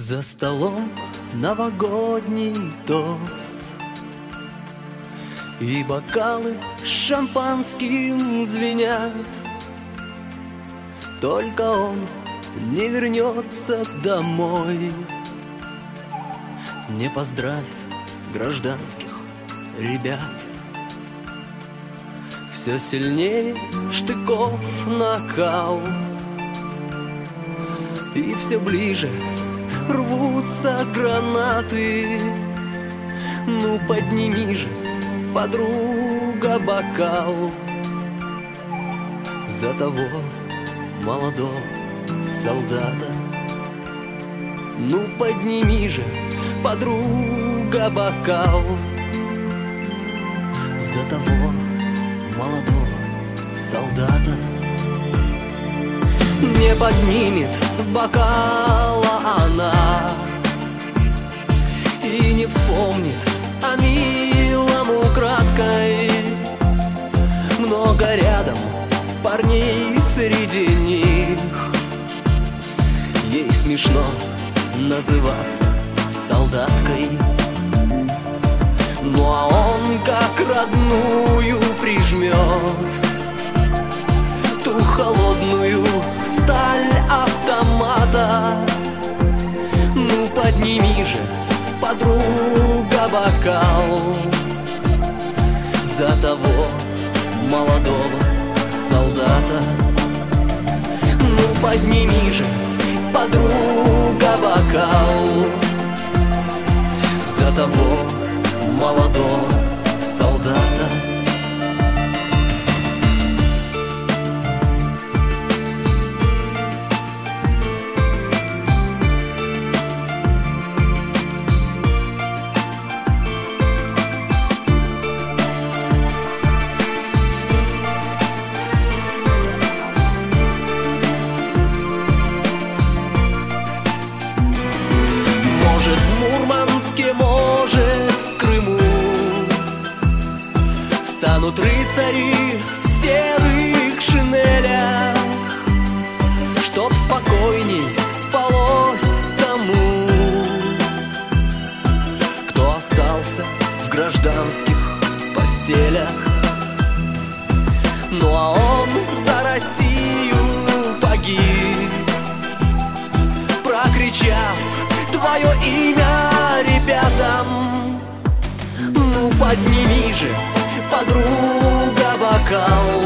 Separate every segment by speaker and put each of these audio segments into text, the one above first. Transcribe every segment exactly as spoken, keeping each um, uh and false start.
Speaker 1: За столом новогодний тост, и бокалы с шампанским звенят. Только он не вернется домой, не поздравит гражданских ребят. Все сильнее штыков накал, и все ближе рвутся гранаты. Ну подними же, подруга, бокал за того молодого солдата. Ну подними же, подруга, бокал за того молодого солдата. Не поднимет бокала она и не вспомнит о милом украдкой. Много рядом парней среди них, ей смешно называться солдаткой. Ну а он как родную прижмет ту холодную сталь автомата. Ну подними же, подруга, бокал за того молодого солдата. Ну подними же, подруга, бокал за того молодого солдата. Может в Мурманске, может в Крыму встанут рыцари в серых шинелях, чтоб спокойней спалось тому, кто остался в гражданских постелях. Ну а он за Россию погиб, прокричав твое имя ребятам. Ну подними же, подруга, бокал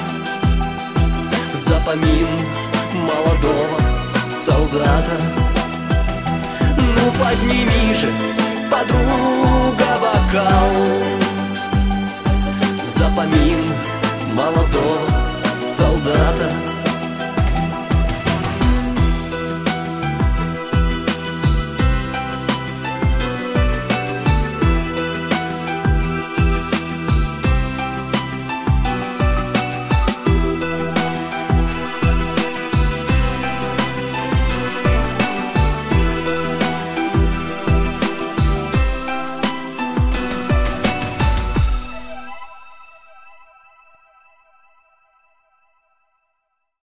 Speaker 1: за помин молодого солдата. Ну подними же, подруга, бокал